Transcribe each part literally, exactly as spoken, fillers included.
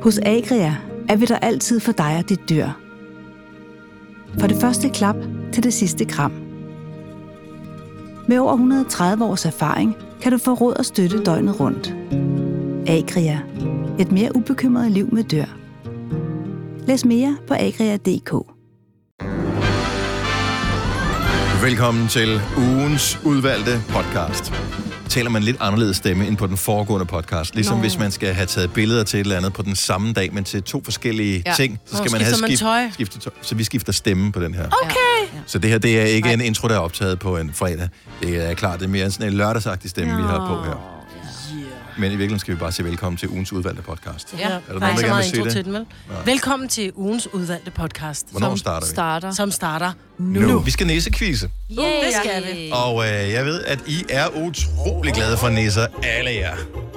Hos Agria er vi der altid for dig og dit dyr. Fra det første klap til det sidste kram. Med over et hundrede og tredive års erfaring kan du få råd og støtte døgnet rundt. Agria. Et mere ubekymret liv med dyr. Læs mere på agria punktum d k. Velkommen til ugens udvalgte podcast. Taler man lidt anderledes stemme end på den foregående podcast. Ligesom Nå. Hvis man skal have taget billeder til et eller andet på den samme dag, men til to forskellige ja. ting, så skal Nå, man have skift, man skifte tøj. Så vi skifter stemme på den her. Okay. Ja. Så det her, det er ikke Ej. en intro, der er optaget på en fredag. Det er klart, det er mere sådan en lørdagsagtig stemme, Nå. vi har på her. Men i virkeligheden skal vi bare sige velkommen til ugens udvalgte podcast. Ja, er der nogen, der der gerne vil sige det? Til den, vel? Ja. Velkommen til ugens udvalgte podcast. Hvornår som starter vi? Starter. Som starter nu. nu. Vi skal næsekvise. Uh, det skal vi. Og øh, jeg ved, at I er utrolig glade for nisser. Alle jer.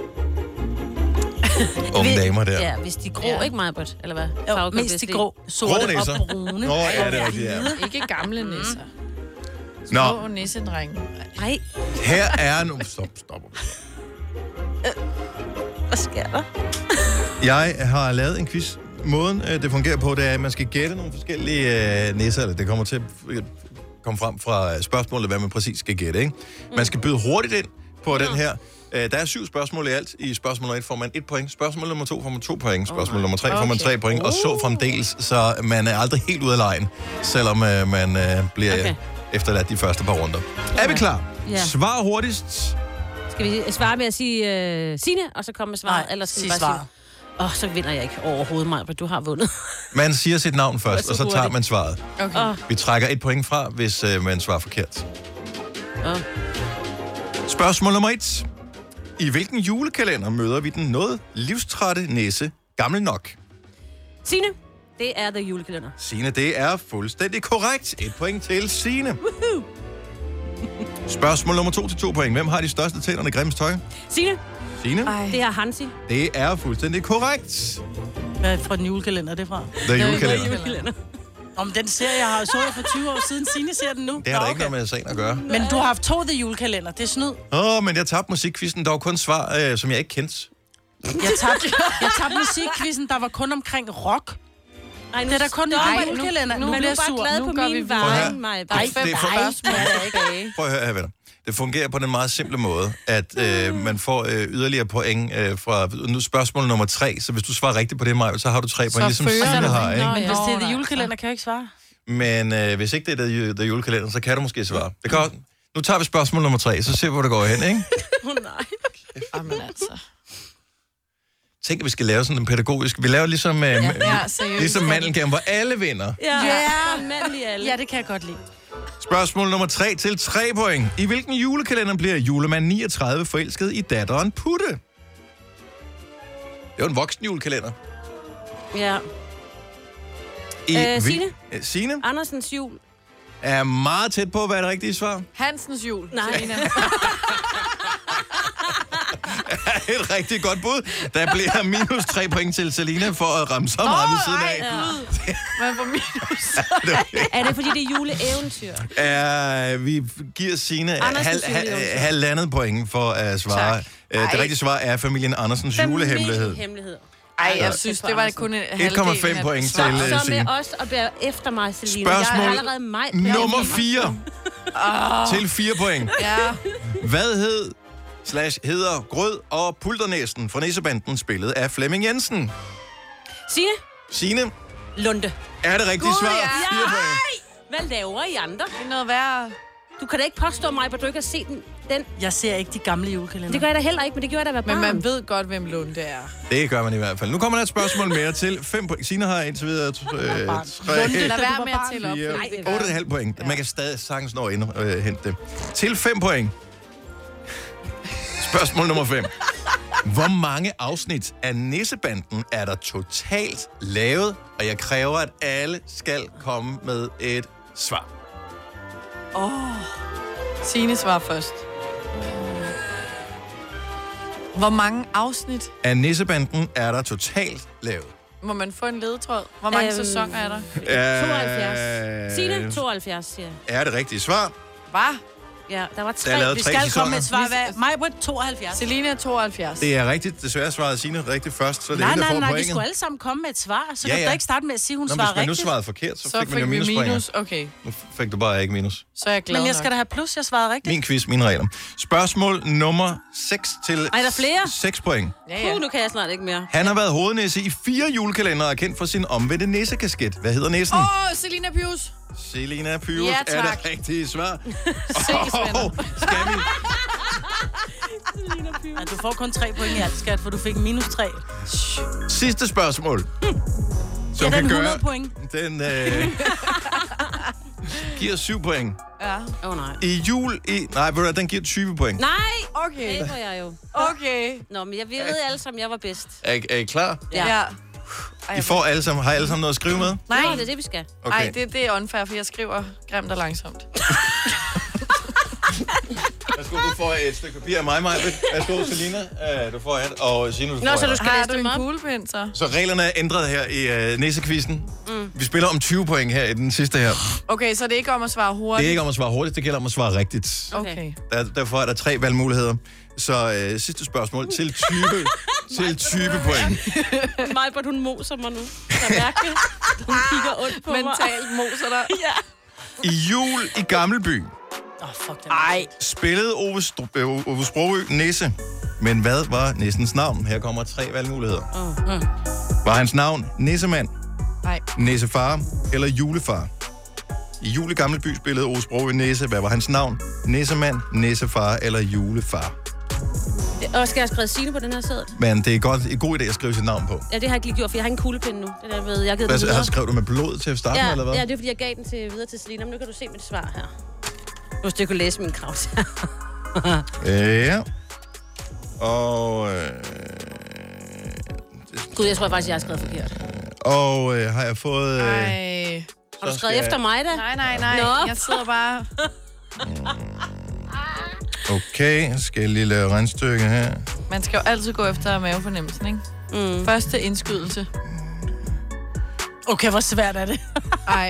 Unge damer der. Ja, hvis de grå, ja. ikke mig, but, eller hvad? Jo, Farve, mest de grå, sorte og brune. Nå, ja, det er rigtigt, ja. Ikke gamle nisser. Nå. Små nissedrenge. Nej. Her er nu... Stop, stop. Hvad sker der? Jeg har lavet en quiz. Måden, det fungerer på, det er, at man skal gætte nogle forskellige øh, nisser, eller det kommer til at komme frem fra spørgsmålet, hvad man præcis skal gætte, ikke? Man skal byde hurtigt ind på mm. den her. Øh, der er syv spørgsmål i alt. I spørgsmål nummer et får man et point. Spørgsmål nummer to får man to point. Spørgsmål nummer tre får man tre point. Og så fremdeles, så man er aldrig helt ude af lejen, selvom øh, man øh, bliver okay. efterladt de første par runder. Okay. Er vi klar? Ja. Svar hurtigst. Skal vi svare med at sige uh, Signe, og så komme med svaret? Nej, eller skal sig vi bare svar. sige... Åh, oh, så vinder jeg ikke overhovedet mig, men du har vundet. Man siger sit navn først, og så tager man svaret. Okay. Oh. Vi trækker et point fra, hvis uh, man svarer forkert. Oh. Spørgsmål nummer et. I hvilken julekalender møder vi den noget livstrætte nisse, gammel nok? Signe, det er The Julekalender. Signe, det er fuldstændig korrekt. Et point til Signe. Woohoo! Spørgsmål nummer to til to point. Hvem har de største tænderne i Grimms tøj? Signe. Signe? Ej. Det er Hansi. Det er fuldstændig korrekt. Hvad er fra den julekalender er det fra? The Julekalender. Julekalender. Om den serie, jeg har så jeg for tyve år siden. Signe ser den nu. Det har der Nå, ikke noget med sagen at gøre. Men du har haft to The Julekalender. Det er snyd. Åh, oh, men jeg tabte musikquizzen. Der var kun svar, øh, som jeg ikke kendte. Jeg tabte, jeg tabte musikquizzen, der var kun omkring rock. Ej, det er der kun nej, nu, julekalender. Nu, nu bliver bliver jeg sur. glad Nu på gør vi min videre. vej. Nej, Nej, det er for- Spørgsmål. Prøv at høre her, venner. Det fungerer på den meget simple måde, at øh, man får øh, yderligere point øh, fra nu spørgsmål nummer tre. Så hvis du svarer rigtigt på det, Maja, så har du tre point, ligesom fører Signe du. har, ikke? Men hvis det er The Julekalender, kan jeg ikke svare. Men øh, hvis ikke det er The, the Julekalender, så kan du måske svare. Det kan, nu tager vi spørgsmål nummer tre, så ser vi, hvor det går hen, ikke? Åh, oh, nej. Jamen altså. Tænk, at vi skal lave sådan en pædagogisk... Vi laver ligesom, øh, Ja, ja, seriøst. ligesom mandelgame, hvor alle vinder. Ja, Ja. yeah. mandlig alle. Ja, det kan jeg godt lide. Spørgsmål nummer tre til tre point. I hvilken julekalender bliver julemand niogtredive forelsket i datteren Putte? Det er jo en voksen julekalender. Ja. I Øh, Signe? Øh, Signe Andersens jul. er meget tæt på, hvad er det rigtige svar? Hansens jul. Nej. Et rigtig godt bud. Der bliver minus tre point til Selina for at ramme så meget ved siden af. Ja. Man får minus. Er det, fordi det er juleeventyr? Ja, vi giver Signe Andersens hal, hal, juleeventyr. halvandet point for at svare. Tak. Uh, det rigtige svar er familien Andersens julehemmelighed. Hemmelighed. Ej, jeg synes, det var kun en et komma fem point til uh, Så Signe. med os og bære efter mig, Selina. Spørgsmål Jeg er allerede mig. nummer fire Oh. til fire point. Ja. Hvad hed slash hedder Grød og Pulternæsten fra Nissebanden, spillet af Flemming Jensen? Signe? Signe, Lunde. er det rigtige Gud, svar? ja. Fire point. Hvad laver I andre? Det er noget værre. Du kan da ikke påstå mig, at du ikke har set den. den. Jeg ser ikke de gamle julekalender. Det gør jeg da heller ikke, men det gjorde jeg da være Men barn. man ved godt, hvem Lunde er. Det gør man i hvert fald. Nu kommer der et spørgsmål mere til fem point. Signe har indtil videre øh, tre, Lad være med at tælle op. fire, Nej, det gør otte komma fem point. Man kan stadig sagtens nå ind og øh, hente det. Til fem point. Spørgsmål nummer fem. Hvor mange afsnit af Nissebanden er der totalt lavet? Og jeg kræver, at alle skal komme med et svar. Åh. Oh. Signe svarer først. Hvor mange afsnit Af Nissebanden er der totalt lavet? må man få en ledetråd? Hvor mange Øhm, sæsoner er der? tooghalvfjerds. Signe, tooghalvfjerds, siger jeg. Er det rigtige svar? Hvad? Ja, der var tre. Der er lavet Vi tre skal sæsoner. komme med et svar. Hvad? Majbrit, tooghalvfjerds. Selina er tooghalvfjerds. Det er rigtigt. Desværre svarede Signe rigtigt først, så det er Nej, hende, der nej, får nej, vi pointet. skulle alle sammen komme med et svar. Så Ja, kan ja. du da ikke starte med at sige, hun Nå, svarer hvis man nu rigtigt. svarede forkert, så, Så fik man fik jo vi minuspoint. minus. Okay, Nu fik du bare ikke minus. så er jeg glad Men jeg nok. skal da have plus, jeg svarede rigtigt. Min quiz, mine regler. Spørgsmål nummer seks til Ej, der er flere. seks point. Ja, ja. Uh, nu kan jeg snart ikke mere. Han har været hovednæse i fire julekalendere og er kendt for sin omvendte næsekasket. Hvad hedder næsen? Åh, oh, Selina Pius. Selina Pyrus Ja, er tak. det rigtige svar. Ses, venner. Oh, skal vi? Ja, du får kun tre point i alt, skat, for du fik minus tre. Sidste spørgsmål. Som Ja, den kan hundrede gøre, point. Den øh, giver syv point. Ja, Åh, oh, nej. I jul i... Nej, ved du hvad, den giver tyve point. Nej! okay. Det var jeg jo. Okay. Nå, men jeg ved alle sammen, jeg var bedst. Er, er I klar? Ja. Ja. I får alle sammen, har I alle sammen noget at skrive med? Nej, Nå, det er det, vi skal. Okay. Ej, det, det er unfair, for jeg skriver grimt og langsomt. Værsgo, du får et stykke papir af mig, Maja. Værsgo, Selina. Uh, du får et, og Signe, du får Nå, så et. du skal Har læse du dem en op. kuglepind, så? Så reglerne er ændret her i uh, næsekvisten. Mm. Vi spiller om tyve point her i den sidste her. Okay, så det er ikke om at svare hurtigt? Det er ikke om at svare hurtigt, det gælder om at svare rigtigt. Okay. Der, derfor er der tre valgmuligheder. Så uh, sidste spørgsmål til tyve, til tyve point. Majbert, hun moser mig nu. Jeg mærker det. Hun kigger ondt på mig. Mentalt moser dig. Ja. I jul i Gammelby Åh, oh, fuck det. Ej. spillede Ove, Stro- øh, Ove Sprogø Nisse. Men hvad var Nissens navn? Her kommer tre valgmuligheder. Oh. Mm. Var hans navn Nissemand, Nej. Nissefar eller Julefar? I jul i Gammelby spillede Ove Sprogø Nisse. Hvad var hans navn? Nissemand, Nissefar eller Julefar? Og skal jeg skrive Signe på den her sæd? Men det er godt, en god idé at skrive sit navn på. Ja, det har jeg ikke lige gjort, for jeg har en kuglepind nu. Det der med, jeg har givet Hvad, den har videre. skrevet du med blod til at starte Ja, med, eller hvad? ja, det er fordi, jeg gav den til, videre til Selina. Men nu kan du se mit svar her. Hvis du kunne læse min krav. Ja. Og... Øh, Gud, jeg tror faktisk, jeg har skrevet forkert. og øh, har jeg fået... Øh, Ej. Har du så skrevet skal efter mig, da? Nej, nej, nej. Nå. Jeg sidder bare... Okay, skal jeg lige lave regnstykke her. Man skal jo altid gå efter mavefornemmelsen, ikke? Mm. Første indskydelse. Okay, hvor svært er det? Ej.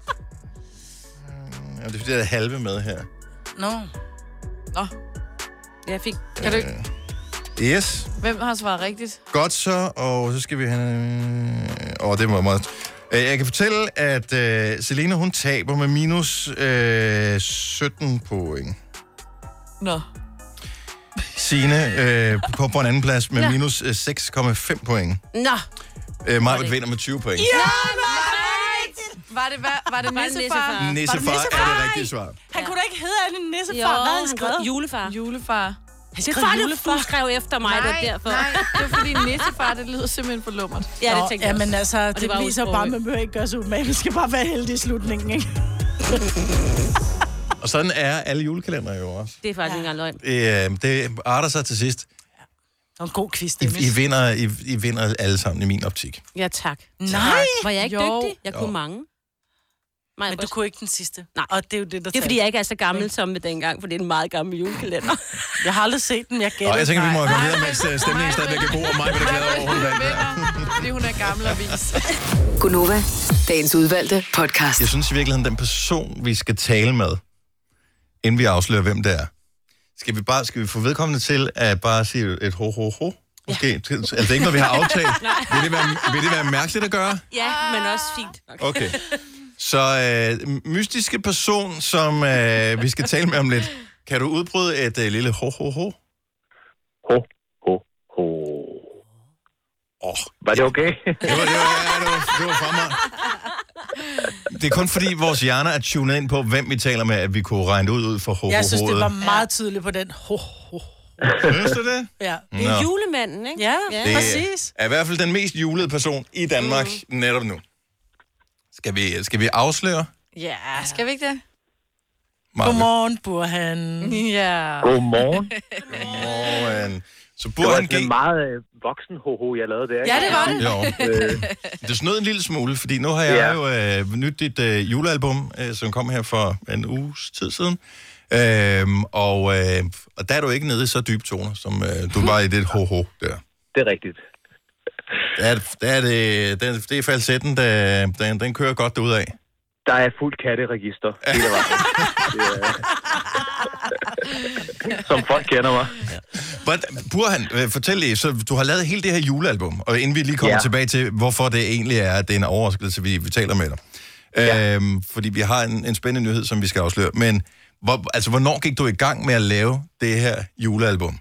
Ja, det er fordi, der er halve med her. Nå. Nå. Jeg fik... Kan du ikke... Yes, Hvem har svaret rigtigt? godt så, og så skal vi have... Åh, oh, det var meget... Øh, Jeg kan fortælle, at øh, Selina, hun taber med minus øh, sytten point. Nå. Signe øh, på, på en anden plads med Nå. minus øh, seks komma fem point. Nå! Øh, Maja vinder med tyve point. Ja, nej! Var det, hvad? Var det Var det nissefar? nissefar? Nissefar Var det er det rigtige svar. Han kunne da ikke hedde Anne Nissefar. Jo, Hvad havde han han skrevet? skrev julefar. Julefar. Han Det var det, du skrev efter mig, det var derfor. nej, det var fordi nissefar, det lyder simpelthen for lummert. Ja, det Nå, tænkte jeg jamen også. altså, det, det det var viser jo bare, at man behøver ikke gøre sig umage. Vi skal bare være heldige i slutningen, ikke? Og sådan er alle julekalendere jo også. Det er faktisk ikke engang løgn. Det, øh, det arter sig til sidst. Det var en god quiz, I, Dennis. I, vinder, I, I vinder alle sammen i min optik. Ja, tak. Nej! Var jeg ikke Jo. dygtig? Jeg Jo. kunne mange. Men du kunne ikke den sidste. Nej. Og det er jo det, der Det er, fordi jeg ikke er så gammel som med dengang, for det er en meget gammel julekalender. Jeg har aldrig set den, jeg gætter. Og jeg tænker, vi må Nej. komme videre, mens øh, stemningen stadigvæk er god, og mig vil da glæde over, hun vandt. Vinder, fordi hun er gammel og vis. Gunova, dagens udvalgte podcast. Jeg synes i virkeligheden, den person, vi skal tale med, inden vi afslører, hvem det er, skal vi bare skal vi få vedkommende til at bare sige et ho, ho, ho? Måske. Ja. Altså, det er ikke noget, vi har aftalt. vil, det være, vil det være mærkeligt at gøre? Ja, men også fint. Okay. Så øh, mystiske person, som øh, vi skal tale med om lidt. Kan du udbryde et øh, lille ho, ho, ho? Ho, ho, ho. Oh, Var det okay? det var, det var, ja, det var, det var fra mig. Det er kun fordi, vores hjerner er tunet ind på, hvem vi taler med, at vi kunne regne det ud, ud for ho, ho, Jeg synes, det var ho'et. meget tydeligt på den. Ho, ho. Synes du det? Ja. Det er Nå. julemanden, ikke? Ja, Ja. Det præcis. er i hvert fald den mest julede person i Danmark mm. netop nu. Skal vi, skal vi afsløre? Ja, skal vi ikke det? Marve? Godmorgen, Burhan. Ja. Godmorgen. Godmorgen. Så Det burde var han sådan en give... meget øh, voksen ho-ho, jeg lavede der. Ikke? Ja, det var det. Jo. Øh, Det snød en lille smule, fordi nu har jeg Ja. jo øh, nyt dit øh, julealbum, øh, som kom her for en uges tid siden. Øhm, og, øh, og der er du ikke nede i så dybe toner, som øh, du var i det ho-ho der. det er rigtigt. Der er, der er det, den, det er falsetten, der, den, den kører godt derudad. Der er fuld katteregister hele vejen. Det er- som folk kender mig. But, Burhan, øh, fortæl lige, så du har lavet hele det her julealbum, og inden vi lige kommer ja. tilbage til, hvorfor det egentlig er, at det er en overraskelse, vi, vi taler med dig. Ja. Øhm, fordi vi har en, en spændende nyhed, som vi skal afsløre. Men hvor, altså, hvornår gik du i gang med at lave det her julealbum?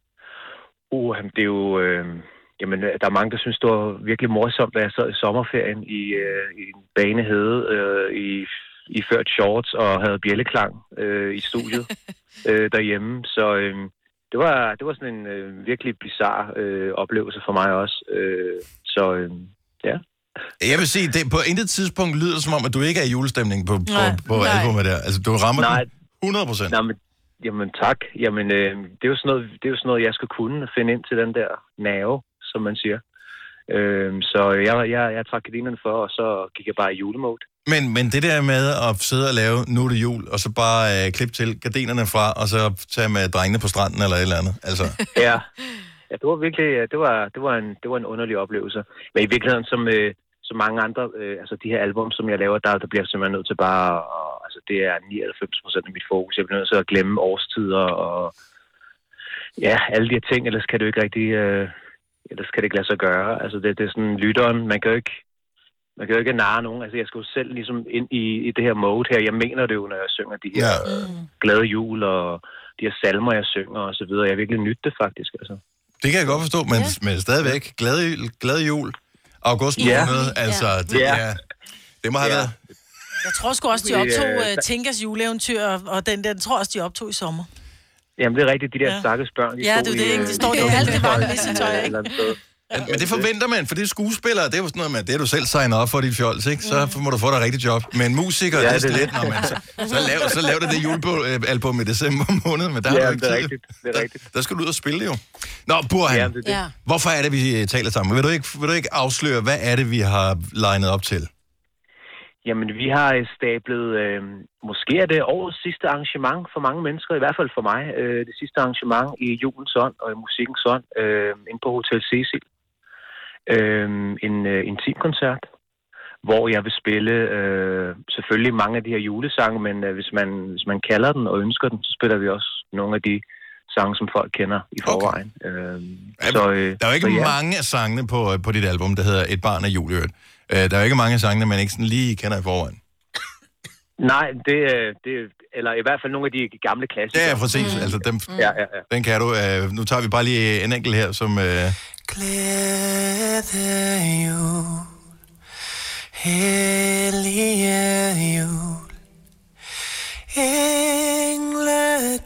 Uh, det er jo... Øh, jamen, der er mange, der synes, det var virkelig morsomt, da jeg sad i sommerferien i, øh, i en banehede øh, i, i ført shorts og havde bjælleklang øh, i studiet øh, derhjemme. Så øh, det, var, det var sådan en øh, virkelig bizarre øh, oplevelse for mig også. Øh, så øh, ja. Jeg vil sige, det på intet tidspunkt lyder det som om, at du ikke er i julestemning på, på, Nej, på nej. albumet der. Altså, du rammer Nej. den hundrede procent. Nej, men, jamen tak. Jamen, øh, det, er jo sådan noget, det er jo sådan noget, jeg skal kunne finde ind til den der nerve, som man siger. Øh, så jeg, jeg, jeg trak gardinerne for, og så gik jeg bare i julemode. Men, men det der med at sidde og lave Nu er det jul, og så bare øh, klippe til gardinerne fra, og så tage med drengene på stranden eller et eller andet. Altså. Ja. Ja, det var virkelig, det var, det var, en, det var en underlig oplevelse. Men i virkeligheden, som, øh, som mange andre, øh, altså de her album, som jeg laver, der, der bliver jeg simpelthen nødt til bare, og, altså det er nioghalvfems procent af mit fokus. Jeg bliver nødt til at glemme årstider og ja, alle de her ting, ellers kan det jo ikke rigtig, øh, ellers kan det ikke lade sig gøre. Altså det, det er sådan lytteren, man kan jo ikke, man kan jo ikke narre nogen. Altså jeg skal jo selv ligesom ind i, i det her mode her. Jeg mener det jo, når jeg synger de her Ja. øh, glade jul og de her salmer, jeg synger og så videre. Jeg virkelig nydt det faktisk, altså. Det kan jeg godt forstå, men, ja. men stadigvæk. Glad, glad jul. August Ja. måned, altså. Det, Ja. ja. det må have Ja. været. Jeg tror sgu også, de optog uh, Tinkas juleeventyr, og den der, den tror også, de optog i sommer. Jamen, det er rigtigt, de der Ja. stakkels børn, de Ja, stod det er det, i, ikke? øh, De står jo i- alt det varme i- nissetøj, et ikke? eller andet sted. Men, men det forventer man, for det er skuespillere, det er jo sådan noget med, det er du selv signet op for dit fjols, ikke? Så må du få dig rigtigt job. Men musikere, Ja, det er det er sådan lidt, det. når man, så, så, lav, så lav det det julealbum i december måned, men der har Ja, du ikke det er tid. rigtigt, det er rigtigt. Der, der skal du ud og spille jo. Nå, Burhan, Ja, det er det. Ja. hvorfor er det, vi taler sammen? Vil du ikke, vil du ikke afsløre, hvad er det, vi har legnet op til? Jamen, vi har stablet, øh, måske er det årets sidste arrangement for mange mennesker, i hvert fald for mig, øh, det sidste arrangement i julens ånd og i musikkens ånd, øh, inde på Hotel Cecil. Øh, en øh, intimkoncert, hvor jeg vil spille øh, selvfølgelig mange af de her julesange, men øh, hvis, man, hvis man kalder den og ønsker den, så spiller vi også nogle af de sange, som folk kender i forvejen. Okay. Øh, så, øh, Der er jo ikke så, ja. mange af sangene på, på dit album, der hedder Et barn af jul i øvrigt. Øh, Der er jo ikke mange af sangene, man ikke sådan lige kender i forvejen. Nej, det, øh, det eller i hvert fald nogle af de gamle klassikere. Det er præcis, mm. altså dem, Ja, ja, ja. den kan du. Øh, nu tager vi bare lige en enkelt her, som... Øh, Glæde jul, hellige jul, engle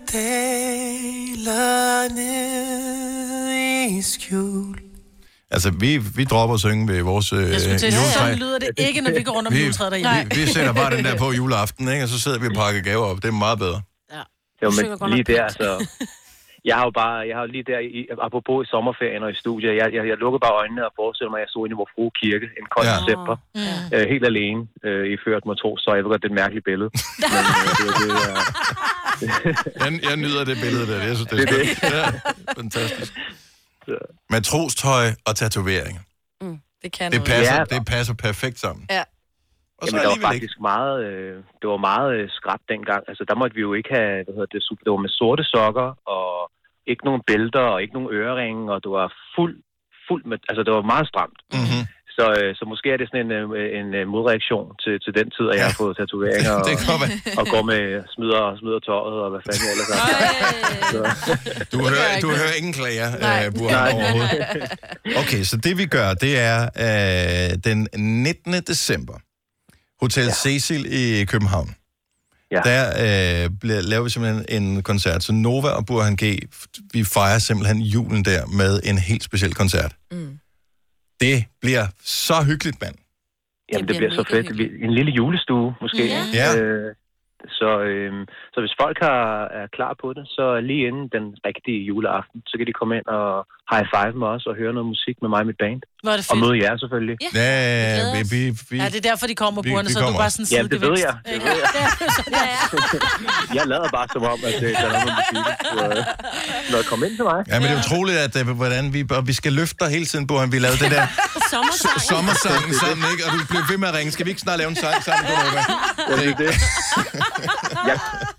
daler ned i skjul. altså, vi, vi dropper at synge ved vores øh, Jeg skulle til at sige, juletræ. sådan lyder det ikke, når vi går rundt om Vi, juletræet derhjemme. vi, vi sætter bare den der på juleaften, ikke? Og så sidder vi og pakker gaver op. Det er meget bedre. Jo, Du synger men godt lige nok der, pænt. så... Jeg har jo bare, jeg har jo lige der, i, apropos i sommerferien og i studiet, jeg, jeg, jeg lukkede bare øjnene og forestiller mig, at jeg stod inde i vor frue kirke en kold Ja. december, Mm. øh, helt alene, øh, i ført matros, så jeg ved godt, det er et mærkeligt billede. Men øh, det, er det, er, Jeg, jeg nyder det billede der. Jeg synes, det er Det er skønt. Ja, fantastisk. Matrostøj og tatoveringer. Det kan Det noget. passer, Ja. det passer perfekt sammen. Ja. Og så jamen, der var alligevel ikke. faktisk meget, øh, det var meget øh, skrabt dengang. Altså, der måtte vi jo ikke have, hvad hedder det, super, det var med sorte sokker, og ikke nogen bælter, og ikke nogen øreringe, og det var fuld, fuld med, altså det var meget stramt. Mm-hmm. Så, øh, så måske er det sådan en, øh, en øh, modreaktion til, til den tid, at jeg har fået tatoveringer og, Det kan godt være. og går med smider, smider tøjet, og hvad fanden jeg ellers er. Så, Du hører, du hører ingen klager, Nej. uh, Burhan, Nej. overhovedet. Okay, så det vi gør, det er uh, den nittende december. Hotel ja. Cecil i København. Ja. Der uh, bliver, laver vi simpelthen en koncert. Så Nova og Burhan G, vi fejrer simpelthen julen der med en helt speciel koncert. Mm. Det bliver så hyggeligt, mand. jamen, det bliver bliver så mega fedt. hyggeligt. En lille julestue, måske. Ja. Ja. Øh, så, øh, så hvis folk har, er klar på det, så lige inden den rigtige juleaften, så kan de komme ind og high five med os og høre noget musik med mig og mit band. Hvor er det Og fedt. møde jer selvfølgelig. Ja, glæder vi, os. vi, vi, Ja, det er derfor, de kommer, Vi- Burhan, vi så er du kommer. bare sådan en Jamen, det ved sidegevinst. jeg. Det Ikke? ved jeg. Ja, ja. Jeg lader bare som om, at det er noget med musikken. Så, øh, når jeg kommer ind til mig. Ja, men det er utroligt, at uh, hvordan vi, og vi skal løfte dig hele tiden, Burhan. Vi lavede det der Sommersang. sommersangen sammen, ikke? Og du blev ved med at ringe. Skal vi ikke snart lave en sang sammen? På noget, Ja, det er det. Jeg,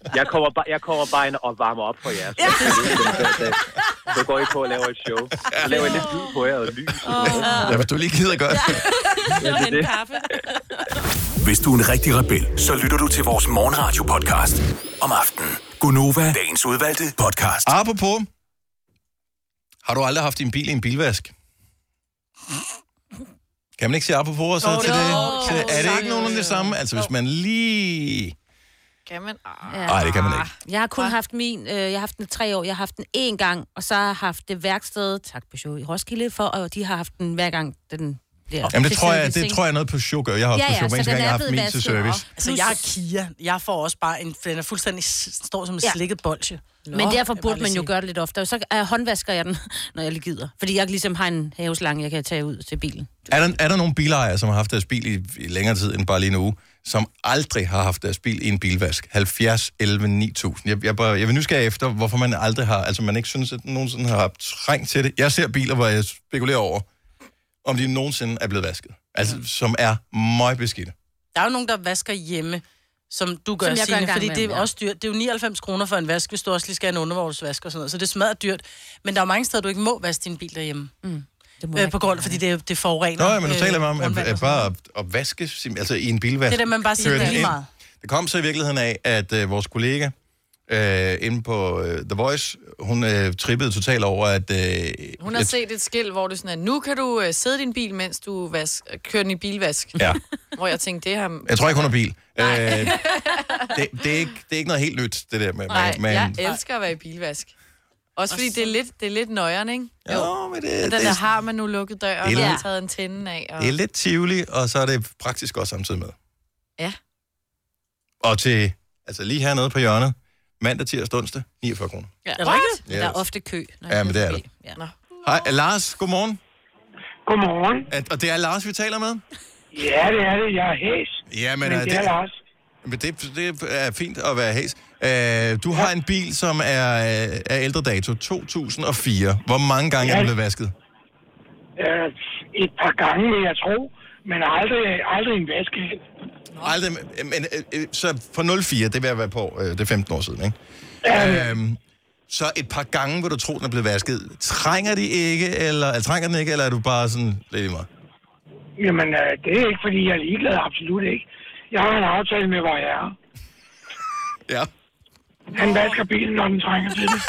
Jeg kommer bare, jeg kommer bare ind og varmer op for jer. Så, ja. Så går I på at lave et show. Så laver jeg lidt lyd på jer og lys. Oh. Ja, hvis du lige gider gøre det. Ja, det er kaffe. Hvis du er en rigtig rebel, så lytter du til vores morgenradio-podcast om aftenen. Gunova, dagens udvalgte podcast. Apropos, har du aldrig haft din bil i en bilvask? Kan man ikke sige apropos så oh, til det? Til, er det ikke nogen af det samme? Altså, hvis man lige... Kan man? Nej, ah. det kan man ikke. Jeg har kun haft min, øh, jeg har haft den tre år, jeg har haft den én gang, og så har jeg haft det værksted, tak på show i Roskilde, for, og de har haft den hver gang, den bliver... Jamen, det tror, jeg, det tror jeg er noget på sugar. Jeg har også ja, på sugar, ja, men jeg har haft min til service. Altså, jeg er Kia. Jeg får også bare en... Den er fuldstændig står som en ja. slikket bolsje. Nå, men derfor burde man jo gøre det lidt oftere. Så uh, håndvasker jeg den, når jeg lige gider. Fordi jeg ligesom har en haveslange, jeg kan tage ud til bilen. Er der, er der nogle bilejere, som har haft deres bil i, i længere tid end bare lige en uge, som aldrig har haft deres bil i en bilvask? halvfjerds elleve ni tusind. Jeg, jeg, bare, jeg vil nysgerrig efter, hvorfor man aldrig har... Altså, man ikke synes, at nogensinde har haft trængt til det. Jeg ser biler, hvor jeg spekulerer over, om de nogensinde er blevet vasket. Altså, mm. som er møgbeskidte. Der er jo nogen, der vasker hjemme, som du gør, som Signe, gør fordi med, det er ja. også dyrt. Det er jo nioghalvfems kroner for en vask, hvis du også lige skal have en undervognsvask og sådan noget. Så det smager dyrt. Men der er mange steder, du ikke må vaske din bil derhjemme. Mm. Øh, på grund, fordi det, det forurener. Nå, ja, men du taler om, at, at bare at, at vaske, altså i en bilvask. Det er det, man bare siger, det er lige meget. Det kom så i virkeligheden af, at uh, vores kollega uh, inde på uh, The Voice, hun uh, trippede totalt over, at... Uh, hun har et, set et skilt, hvor det sådan er, nu kan du uh, sidde i din bil, mens du vask, kører den i bilvask. Ja. Hvor jeg tænkte, det her... Jeg tror ikke, hun har bil. Uh, det, det, er ikke, det er ikke noget helt nyt, det der med... Nej, med, jeg elsker at være i bilvask. Også fordi det er lidt, det er lidt nøjeren, ikke? Jo, jo men det... Den det, der har man nu lukket døren, og ja. har taget antennen af. Og... Det er lidt tivoli, og så er det praktisk også samtidig med. Ja. Og til, altså lige hernede på hjørnet, mandag, tirsdag, onsdag, niogfyrre kroner. Ja. Er det rigtigt? Yes. Der er ofte kø. Ja, men det er det. Ja. Hej, Lars, godmorgen. Godmorgen. Og det er Lars, vi taler med? Ja, det er det. Jeg er hæs. Ja, men, men er det er det, Lars. Men det, det er fint at være hæs. Uh, du har en bil, som er af ældre dato, to tusind og fire. Hvor mange gange ja. er den blevet vasket? Uh, et par gange, vil jeg tro. Men aldrig, aldrig en vaskehæld. Aldrig, men uh, så for nul fire, det vil jeg være på, uh, det er femten år siden, ikke? Ja. Uh, så et par gange vil du tro, den er blevet vasket. Trænger de ikke, eller, eller trænger den ikke, eller er du bare sådan lidt i mig? Jamen, uh, det er ikke, fordi jeg er ligeglad, absolut ikke. Jeg har en aftale med, hvor jeg er. Ja. Han vasker bilen, når den trænger til det.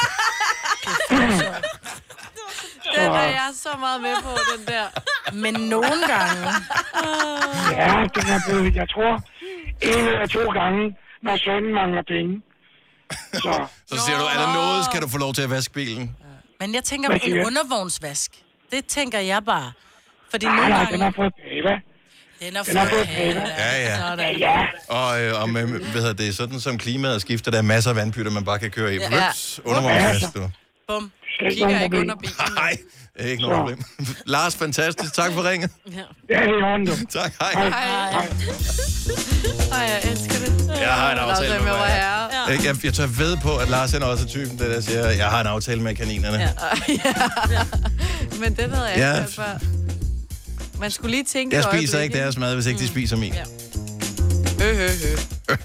Den er jeg så meget med på, den der. Men nogle gange... Ja, den er blevet, jeg tror, en eller to gange, når sønnen mangler penge. Så, så siger du, er der noget, skal du få lov til at vaske bilen? Men jeg tænker, en undervognsvask, det tænker jeg bare. Fordi nej, nogle nej, gange... den har fået pæva. Den har fået pæva. Ja, ja. Sådan. Ja. Og, øh, og med, hvad hedder det, sådan som klimaet skifter, der er masser af vandpytter, man bare kan køre i. Ja. Plups, undervognsvask, du. Bum. Kigger ikke under bilen. Nej, det er ikke noget problem. Lars, fantastisk. Tak for ringet. Ja, det er i orden, du. Tak, hej. Hej. Hej. Ej, jeg elsker det. Jeg har en aftale med mig. Jeg, jeg, jeg tør ved på, at Lars er også typen, det der siger, jeg har en aftale med kaninerne. Ja. Ja. Men den havde jeg ikke ja. hørt før. Man skulle lige tænke... Jeg spiser ikke deres mad, hvis ikke de spiser min. Ja. Hø, hø, hø.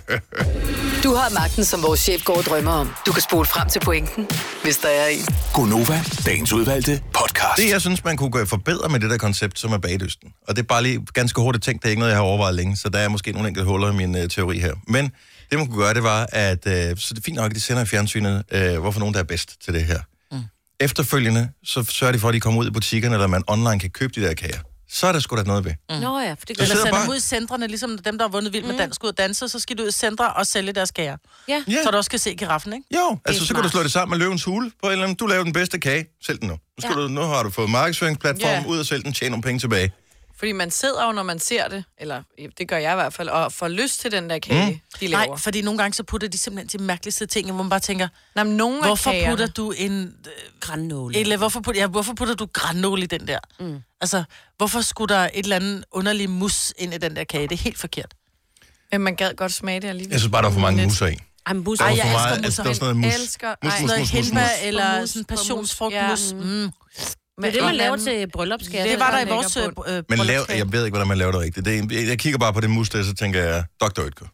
Du har magten, som vores chef går og drømmer om. Du kan spole frem til pointen, hvis der er en. Gunova, dagens udvalgte podcast. Det, jeg synes, man kunne gøre forbedre med det der koncept, som er bagdysten. Og det er bare lige ganske hurtigt tænkt, det er ikke noget, jeg har overvejet længe, så der er måske nogle enkelte huller i min uh, teori her. Men det, man kunne gøre, det var, at uh, så det er fint nok, at de sender i fjernsynet, uh, hvorfor nogen, der er bedst til det her. Mm. Efterfølgende, så sørger de for, at de kommer ud i butikkerne, eller man online kan købe de der kager. Så er der sgu da noget ved. Mm. Nå ja, for det Eller sender bare... dem ud i centrene, ligesom dem, der har vundet Vild med Dans ud og danse, så skal du ud i centre og sælge deres kager. Ja. Ja. Så du også kan se giraffen, ikke? Jo, altså så kan du slå det sammen med Løvens Hule på en eller anden. Du laver den bedste kage, sælg den nu. Nu, skal Ja. du, nu har du fået markedsføringsplatform Ja. ud og sælge den, tjene nogle penge tilbage. Fordi man sidder jo, når man ser det, eller det gør jeg i hvert fald, og får lyst til den der kage, mm. de laver. Nej, fordi nogle gange så putter de simpelthen de mærkeligste ting, hvor man bare tænker, Nå, men nogle hvorfor af putter du en... Øh, Grannåle. eller hvorfor putter, ja, hvorfor putter du grannåle i den der? Mm. Altså, hvorfor skulle der et eller andet underlig mus ind i den der kage? Det er helt forkert. Men man gad godt smage det alligevel. Jeg synes bare, der er for mange musser i. Ej, mus. Der Ej, var jeg for elsker meget, altså, musser. der var sådan noget mus. elsker- Mus, ej, mus, Noget mus, mus, hindbær mus. eller mus, sådan mus, passionsfrugtmus. ja. Mm. Men det, man laver til bryllupskager. Det var der i lækker vores bund. øh, Men lav, bryllupskage. jeg ved ikke, hvordan man laver det rigtigt. Det er, jeg, jeg kigger bare på det mus der, så tænker jeg, doktor Oetker.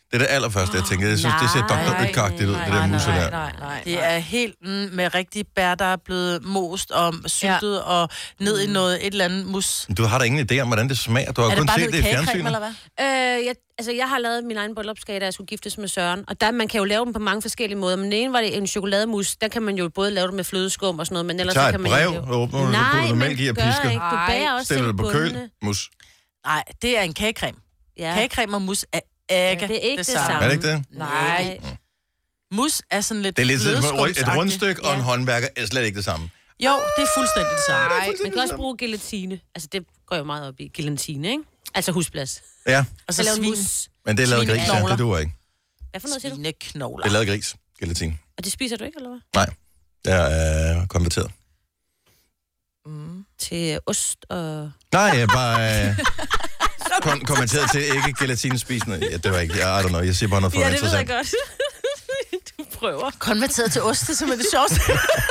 Det er det allerførste, jeg tænker. Jeg synes, det ser doktor Ødkagtigt ud, det der musse der. Nej, nej, det er helt mm, med rigtig bær, der er blevet most og syltet ja. og ned i noget, et eller andet mus. Du har da ingen idé om, hvordan det smager. Du har er kun det set det i fjernsynet. Eller hvad? Øh, jeg, altså, jeg har lavet min egen bryllupskage, da jeg skulle giftes med Søren. Og der, man kan jo lave dem på mange forskellige måder. Men den ene var det en chokolademus. Der kan man jo både lave det med flødeskum og sådan noget. Men ellers så kan man brev, jo... åbner du, Nej, så mælk i og pisker. Ikke. Du bager også stiller selv det på køl, mus. Nej, det er en kagecreme. Ja. Kagecreme og mus er ikke ja, det er ikke det, det samme. Er det ikke det? Nej. Mm. Mus er sådan lidt det er lidt et rundstykke ja. og en håndværker er slet ikke det samme. Jo, det er fuldstændig det samme. Nej, man kan også bruge gelatine. Altså, det går jo meget op i gelatine, ikke? Altså husplads. Ja. Og så svin. Men det er lavet gris, ja. Det duer ikke. Hvad for noget siger du? Svineknogler. Det er lavet gris, gelatine. Og det spiser du ikke, eller hvad? Nej, jeg er konverteret. Mm. Til ost og... Nej, jeg er bare... Øh... Kon- kommenteret til ikke gelatinespisende. Ja, det var ikke, I don't know, jeg siger bare noget for ja, interessant. Ja, det ved jeg godt. Du prøver. Konverteret til ost, det er simpelthen det sjoveste.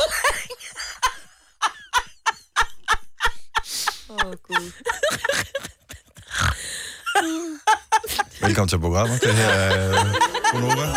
Åh, oh, Gud. Velkommen til programmet. Det her er Gonova.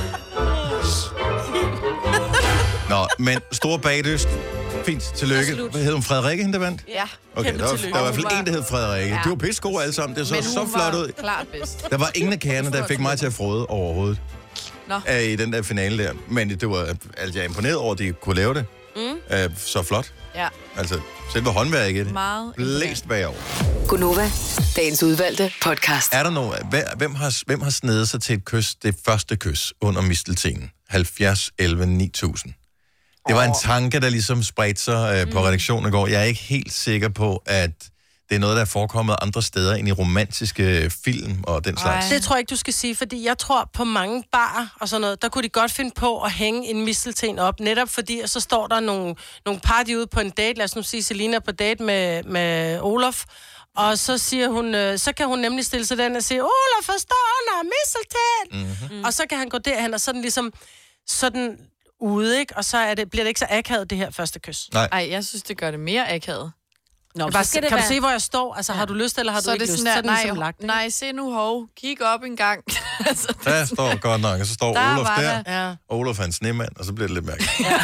Nå, men stor bagdyst. Fint, tillykke. Hvad hed hun? Frederikke, hende der vandt? Ja. Okay, der var, der var i hvert fald en, der hed Frederikke. Ja. De var pisse gode alle sammen. Det så så flot ud. Klart bedst. Der var ingen af kærerne, der fik mig til at frode overhovedet. Nå. I den der finale der. Men det var, altså jeg er imponeret over, at de kunne lave det. Mm. Uh, så flot. Ja. Altså, selve håndværket. Meget. Blæst bagover. Gonova, dagens udvalgte podcast. Er der noget? Hvem har, hvem har snedet sig til et kys, det første kys under misteltenen? halvfjerds elleve ni tusind. Det var en tanke, der ligesom spredte sig øh, på redaktionen i går. Jeg er ikke helt sikker på, at det er noget, der er forekommet andre steder end i romantiske film og den slags. Det tror jeg ikke, du skal sige, fordi jeg tror på mange barer og sådan noget, der kunne de godt finde på at hænge en mistelten op, netop fordi, og så står der nogle, nogle party ude på en date, lad os nu sige, Selina på date med, med Olof, og så siger hun, øh, så kan hun nemlig stille sig den og sige, Olof, forstår under mistelten! Mm-hmm. Og så kan han gå derhen og sådan ligesom, sådan ude, ikke? Og så er det, bliver det ikke så akavet, det her første kys. Nej. Ej, jeg synes, det gør det mere akavet. Nå, bare, skal det kan være... du se, hvor jeg står? Altså, ja. Har du lyst, eller har så du ikke det lyst? Der, så er den nej, ligesom lagt, ikke? Nej, se nu, hov. Kig op en gang. altså, der står godt nok, og så står der Olof der. der. Ja. Og Olof er en snemand, og så bliver det lidt mærkeligt. Ja.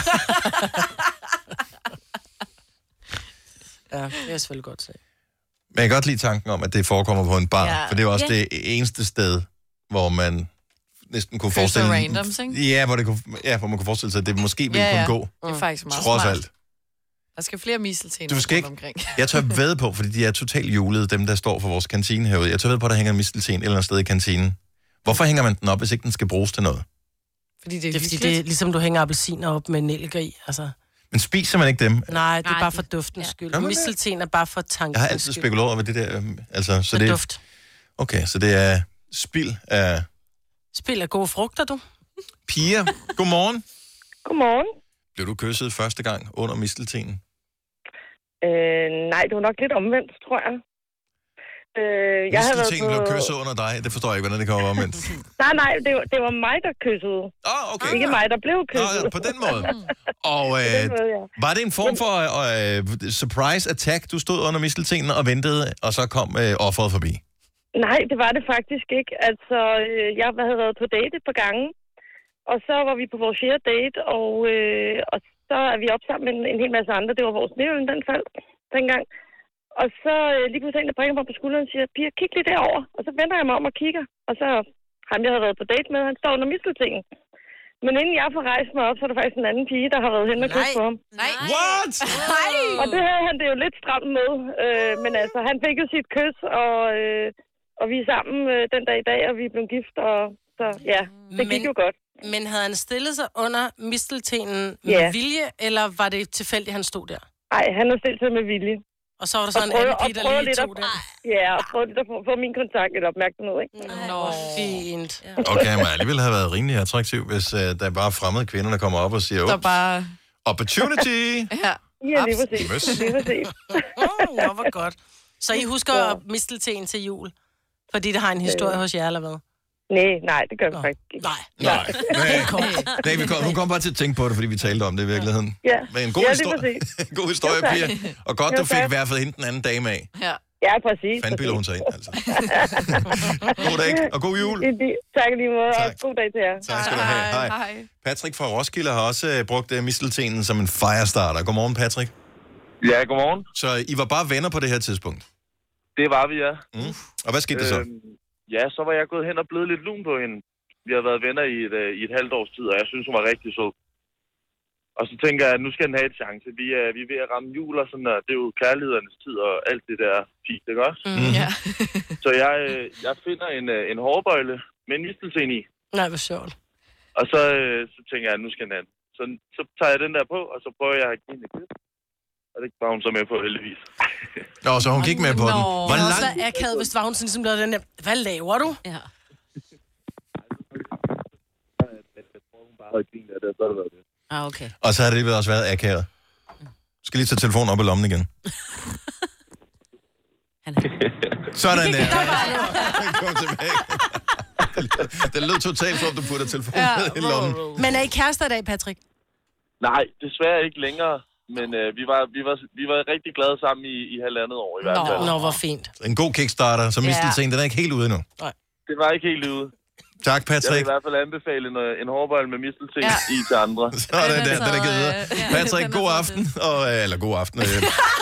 ja, det er selvfølgelig godt se. Men jeg kan godt lide tanken om, at det forekommer på en bar, ja. For det er også Ja. det eneste sted, hvor man næsten kunne Kysser forestille randoms, ikke? Ja, hvor, det kunne, ja, hvor man kunne forestille sig, at det måske ville ja, ja. kunne gå. Det er faktisk meget trods smart. alt. Der skal flere misteltener Du skal ikke, omkring. jeg tør vædde på, fordi de er totalt julede, dem der står for vores kantine herude. Jeg tør vædde på, at der hænger en mistelten et eller andet sted i kantinen. Hvorfor hænger man den op, hvis ikke den skal bruges til noget? Fordi det er, det er fordi, det er ligesom du hænger appelsiner op med nælker i, altså. Men spiser man ikke dem? Nej, det er Nej, bare for duftens ja. skyld. Mistelten er bare for tankens Jeg har altid skyld. spekuleret over det der. øhm, Altså, så Det det, duft. okay, så det er spild af Spil af gode frugter, du. piger. Godmorgen. Godmorgen. Blev du kysset første gang under misteltenen? Øh, nej, det var nok lidt omvendt, tror jeg. Øh, jeg havde været Misteltenen på... blev kysset under dig. Det forstår jeg ikke, hvordan det kommer omvendt. Nej, nej, det var, det var mig, der kyssede. Åh, oh, okay. Ikke mig, der blev kysset. Nå, på den måde. Og øh, den måde, ja. var det en form for øh, surprise attack? Du stod under misteltenen og ventede, og så kom øh, offeret forbi? Nej, det var det faktisk ikke. Altså, øh, jeg havde været på date et par gange, og så var vi på vores fjerde date, og, øh, og så er vi op sammen med en, en hel masse andre. Det var vores nævn, den faldt dengang. Og så øh, lige pludselig en, der bringer mig på skulderen og siger, Pia, kig lige derover. Og så vender jeg mig om og kigger, og så ham, jeg havde været på date med, han står under misteltenen. Men inden jeg får rejst mig op, så er der faktisk en anden pige, der har været hen og kysset på ham. Nej. What? Nej. Og det havde han det jo lidt stramt med. Øh, men altså, han fik jo sit kys, og, øh, og vi er sammen øh, den dag i dag, og vi er blevet gift. Og, så ja, det gik Men- jo godt. Men havde han stillet sig under misteltenen med Ja. vilje, eller var det tilfældigt, han stod der? Nej, han har stillet sig med vilje. Og så var der så Og en prøve- anden pige, og der prøve lige lidt tog at- den. Ja, og prøv lidt at få, få min kontakt lidt opmærksomhed, ikke? Nå, fint. Okay, men alligevel have været rimelig attraktiv, hvis øh, der er bare fremmede kvinder, der kommer op og siger, Der ups, bare... opportunity! Ja. Ja, lige præcis. Møs. Lige præcis. Åh, Nå, hvor godt. Så I husker Ja. mistelten til jul? Fordi det har en historie hos jer, eller hvad? Nej, nej, det gør vi faktisk ikke. Nej. Nej, nej, nej vi kom, hun kom bare til at tænke på det, fordi vi talte om det i virkeligheden. Ja. Men en god Ja, lige historie, præcis. en god historie, Jo, tak. Pia. Og godt, Jo, du fik tak. i hvert fald hende den anden dame af. Ja. Ja, præcis. Fanden bilder hun sig ind, altså. God dag, og god jul. Tak lige måde, og god dag til jer. Tak skal du have. Hej. Hej. Patrick fra Roskilde har også uh, brugt uh, misteltenen som en firestarter. Godmorgen, Patrick. Ja, godmorgen. Så I var bare venner på det her tidspunkt? Det var vi, ja. Mm. Og hvad skete der så? Øhm, ja, så var jeg gået hen og blevet lidt lun på hende. Vi har været venner i et, uh, i et halvt års tid, og jeg synes, hun var rigtig sød. Og så tænker jeg, at nu skal den have et chance. Vi er, vi er ved at ramme jul og sådan, og det er jo kærlighedernes tid og alt det der fint, ikke også? Mm, ja. Så jeg, jeg finder en, en hårbøjle med en mistelten i. Nej, hvor sjovt. Og så, så tænker jeg, at nu skal den have. Så, så tager jeg den der på, og så prøver jeg at give hende et klip. Og det var hun så med på, heldigvis. Nå, så hun gik med på Nå, den. Hvor det var lang... så akavet, hvis det var hun sådan ligesom lavede den der, hvad laver du? Ja. Ah, okay. Og så har det også været akavet. Du skal lige tage telefonen op i lommen igen. Sådan der. Kom tilbage. Det lød totalt som, du putter telefonen ja, ned i lommen. Men er I kærester i dag, Patrick? Nej, desværre ikke længere. Men øh, vi, var, vi, var, vi var rigtig glade sammen i, i halvandet år i hvert fald. Nå, nå, hvor fint. En god kickstarter, så mistelten, ja. Den er ikke helt ude endnu. Nej. Det var ikke helt ude. Tak, Patrick. Jeg vil i hvert fald anbefale en, en hårbøjle med mistelten ja. i til andre. Så er det der, den er givet videre. Patrick, god aften. Og, eller god aften. Øh.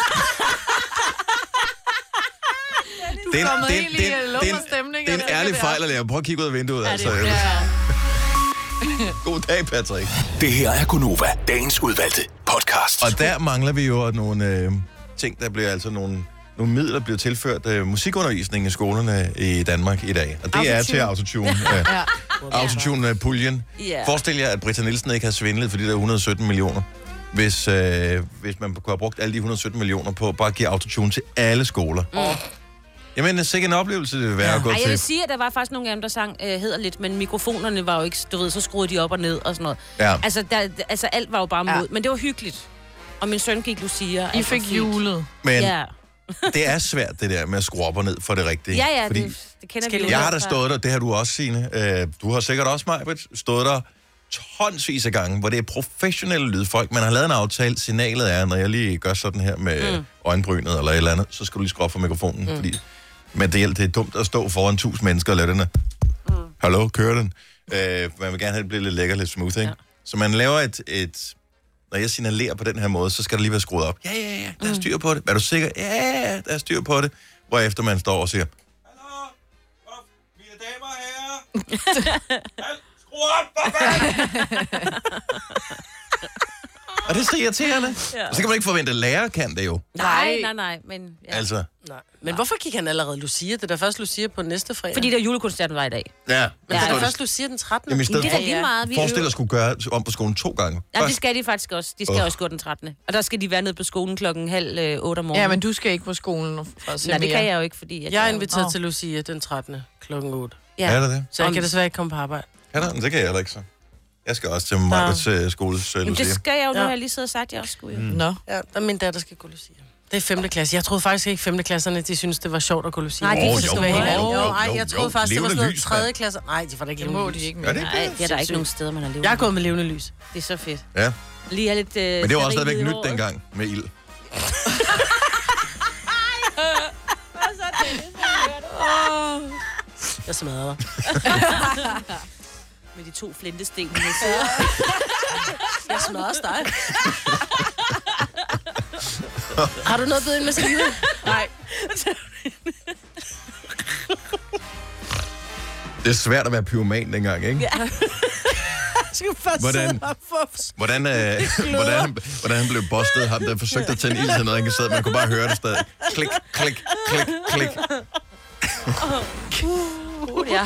Det er en, det, det, det, stemning, det er en ærlig fejl at lave. Prøv at kigge ud af vinduet. Ja, altså. Ja. God dag, Patrick. Det her er Gunova, dagens udvalgte podcast. Og der mangler vi jo nogle øh, ting, der bliver altså nogle, nogle midler, der bliver tilført øh, musikundervisning i skolerne i Danmark i dag. Og det autotune. Er til autotune. Øh, ja. Autotune-puljen. Yeah. Forestil jer, at Britta Nielsen ikke har svindlet for de der et hundrede og sytten millioner. Hvis, øh, hvis man kunne have brugt alle de et hundrede og sytten millioner på bare at give autotune til alle skoler. Mm. Jamen, det er sikkert en oplevelse, det vil være ja. At gå Ej, til. jeg vil sige, at der var faktisk nogle af dem, der sang øh, hedder lidt, men mikrofonerne var jo ikke, du ved, så skruede de op og ned og sådan noget. Ja. Altså, der, altså, alt var jo bare mod, ja. Men det var hyggeligt. Og min søn gik Lucia. I fik julet. Men ja. Det er svært, det der med at skrue op og ned for det rigtige. Ja, ja, fordi det, det kender vi jo. Jeg har da stået der, det har du også, Signe. Du har sikkert også, Majbrit, stået der tonsvis af gange, hvor det er professionelle lydfolk. Man har lavet en aftale. Signalet er, når jeg lige gør sådan her med mm. øjenbrynet eller et eller andet, så skal du lige skrue op for mikrofonen, mm. fordi men det, det er dumt at stå foran tusind mennesker og lave den her. Mm. Hallo, kører den? Øh, man vil gerne have, det bliver lidt lækker, lidt smooth, ikke? Ja. Så man laver et, et... Når jeg signalerer på den her måde, så skal der lige være skruet op. Ja, ja, ja, der er styr på det. Er du sikker? Ja, ja, der er styr på det. Hvorefter man står og siger, hallo, mine damer og herrer. Skru op, for fanden! Og det er så irriterende. Ja. Og så kan man ikke forvente, at lærer kan det jo. Nej, nej, nej. Men, ja. Altså. Nej. Men hvorfor gik han allerede Lucia? Det er da først Lucia på næste fredag. Fordi der julekoncerten var i dag. Ja. Men ja, det er først Lucia den trettende Jamen i stedet det er da lige meget. Forestil dig at skulle gøre om på skolen to gange. Ja, det skal de faktisk også. De skal oh. også gå den trettende Og der skal de være nede på skolen klokken halv øh, otte om morgenen. Ja, men du skal ikke på skolen for at se Nej, det kan jeg jo ikke, fordi... Jeg, jeg er inviteret oh. til Lucia den trettende klokken otte. Ja. Er det det? Så jeg kan desværre ikke komme på arbejde. Ja, det kan jeg heller ikke så. Jeg skal også til mig til skoles Lucia. Jamen, det skal jeg jo, nu har jeg lige siddet og sagt, at jeg også skulle. Mm. Nå. Ja, der er min datter, skal gå Lucia. Det er femte klasse. Jeg troede faktisk ikke, femte klasserne, de synes det var sjovt at gå Lucia. Nej, det oh, skal være helt jo, Nej, jeg troede faktisk, det var sådan noget tredje klasse. Nej, de var da ikke levende lys. Nej, det er der ikke nogen steder, man har levende. Jeg er gået med levende lys. Det er så fedt. Ja. Lige er lidt... Øh, Men det var også stadigvæk nyt dengang med ild. Hvad så det? Jeg smadrer. Med de to flintesten. Jeg smadrer også dig. Har du noget bedre med sig? Nej. Det er svært at være pyroman dengang, ikke? Ja. Hvordan, hvordan, øh, hvordan, hvordan han blev bustet, ham der forsøgte at tænde ild til noget, han kan sidde, man kunne bare høre det stadig. Klik, klik, klik, klik. Uh, ja.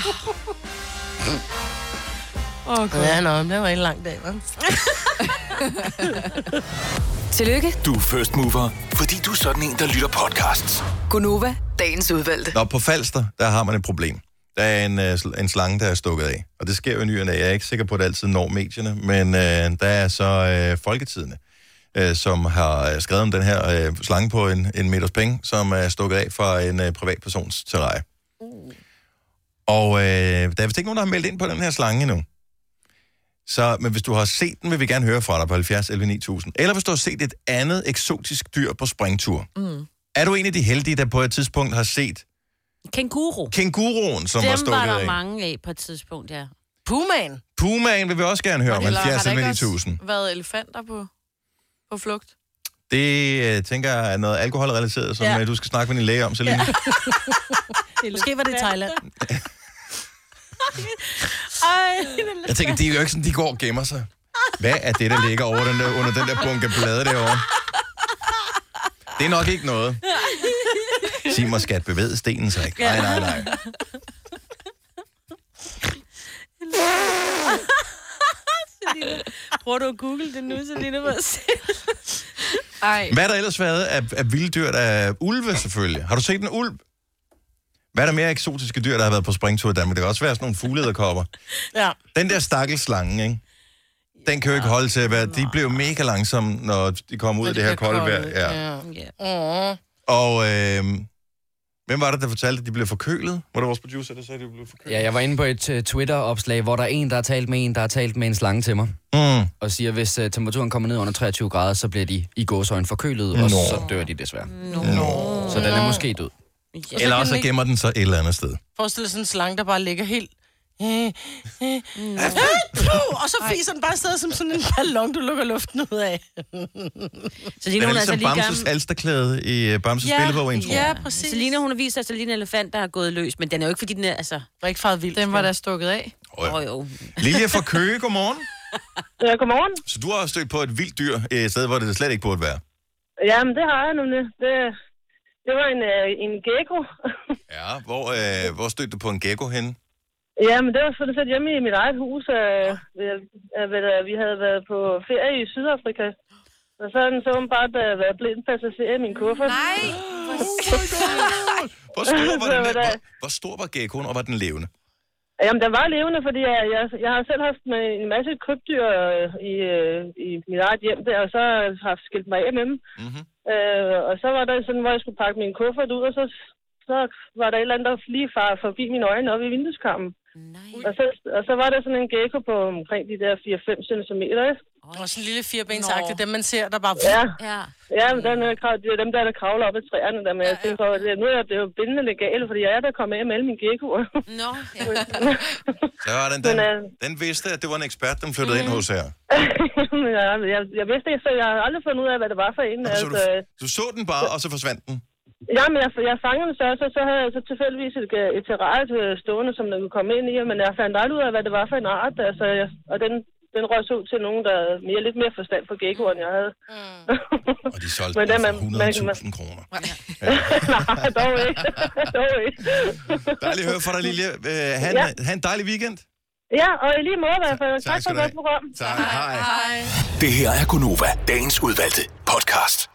Okay. Ja, nå, det var en lang dag, hva'? Tillykke. Du er first mover, fordi du er sådan en, der lytter podcasts. Gunova, dagens udvalgte. Nå, på Falster, der har man et problem. Der er en, en slange, der er stukket af. Og det sker jo i ny og næ. Jeg er ikke sikker på, at det altid når medierne, men øh, der er så øh, Folketidene, øh, som har skrevet om den her øh, slange på en, en meters penge, som er stukket af fra en øh, privatpersons terrarie. Uh. Og øh, der er vist ikke nogen, der har meldt ind på den her slange endnu. Så, men hvis du har set den, vil vi gerne høre fra dig på halvfjerds elleve ni tusind. Eller hvis du har set et andet eksotisk dyr på springtur. Mm. Er du en af de heldige, der på et tidspunkt har set Kænguru. Kænguruen, som Dem var stukket var der af? mange af på et tidspunkt, ja. Pumaen. Pumaen vil vi også gerne høre om, Eller har halvfjerds der ikke ni også tusind. været elefanter på, på flugt? Det øh, tænker jeg er noget alkoholrelateret, som Ja. ja. du skal snakke med din læge om, Selina. Ja. Måske var det i Thailand. Jeg tænker, de er jo ikke sådan, de går og gemmer sig. Hvad er det, der ligger over den der, under den der bunke blade derovre? Det er nok ikke noget. Sig mig, skat, bevæge stenen sig ikke. Nej, nej, nej. Selina, prøver du at google det nu, Selina? Ej. Hvad er der ellers været af, af vilde dyr? Der er ulve, selvfølgelig. Har du set en ulv? Hvad er der mere eksotiske dyr, der har været på springtur i Danmark? Det kan også være sådan nogle fuglederkopper. Ja. Den der stakkelslange, ikke? Den kan jo ikke holde til at være... De bliver mega langsomme, når de kommer ud af det her kolde vejr. Ja. Ja. Og øh, hvem var det, der fortalte, at de blev forkølet? Var det vores producer, der sagde, at de blev forkølet? Ja, jeg var inde på et uh, Twitter-opslag, hvor der er en, der har talt med en, der har talt med en slange til mig. Mm. Og siger, at hvis uh, temperaturen kommer ned under treogtyve grader, så bliver de i gåseøjne forkølet, Nå. og så dør de desværre. Nå. Så den er måske død. Ja. Eller også gemmer den sig et eller andet sted. Forestil dig sådan en slange, der bare ligger helt... Øh, øh, øh, og så fiser den bare afsted som sådan en ballon, du lukker luften ud af. Så Det Selina, er hun er altså ligesom lige Bamses gammel. alsterklæde i uh, Bamses Ja, spillebog intro. ja, præcis. Selina, hun har vist os, at en elefant, der har gået løs, men den er jo ikke, fordi den er, altså... var ikke faret vildt. Den var der stukket af. Oh, ja. oh, jo. Lilja fra Køge, godmorgen. Ja, godmorgen. Så du har stødt på et vildt dyr et sted, hvor det slet ikke burde være. Jamen, det har jeg nemlig. Det, det var en, øh, en gecko. Ja, hvor, øh, hvor stødte du på en gecko henne? Jamen, det var sådan set hjemme i mit eget hus. Øh, øh, øh, vi havde været på ferie i Sydafrika. Og så er den så bare øh, været blind passager i min kuffert. Nej! Hvor stor var, den, hvor, hvor stor var geckoen, og var den levende? Jamen, den var levende, fordi jeg, jeg, jeg har selv haft med en masse krybdyr øh, i, øh, i mit eget hjem der, og så har jeg haft skilt mig af med dem. Mm-hmm. Øh, og så var der sådan, hvor jeg skulle pakke min kuffert ud, og så, så var der et eller andet, der lige far forbi mine øjne oppe i vindueskarmen. Og så, og så var der sådan en gecko på omkring de der fire til fem centimeter, ikke? Og sådan en lille firebensagtig, dem man ser, der bare... Ja, ja. ja men den, det er dem der, der kravler op ad træerne der, men jeg tænker på, at nu er jeg blevet bindende legal, fordi jeg er der kommet af med alle mine geckoer. Nå, ja. Så var den, den, den vidste, at det var en ekspert, den flyttede mm. ind hos her. jeg, jeg, jeg vidste ikke, så jeg har aldrig fundet ud af, hvad det var for en. Altså, Altså, du, du så den bare, og så forsvandt den? Jamen, jeg, jeg fangede den så, så, så havde jeg så tilfældigvis et, et terrarie stående, som den kunne komme ind i, men jeg fandt aldrig ud af, hvad det var for en art, altså, jeg, og den, den røg så ud til nogen, der havde mere, lidt mere forstand for geckoer, end jeg havde. Mm. Og de solgte men den man, for hundrede tusind kroner. Ja. Nej, dog ikke. dog ikke. Dejligt at høre fra dig, Lilje. Uh, ha, en, ja. ha en dejlig weekend. Ja, og i lige måde i hvert fald. Tak, tak for et godt program. Tak, hej. Det her er Gunova, dagens udvalgte podcast.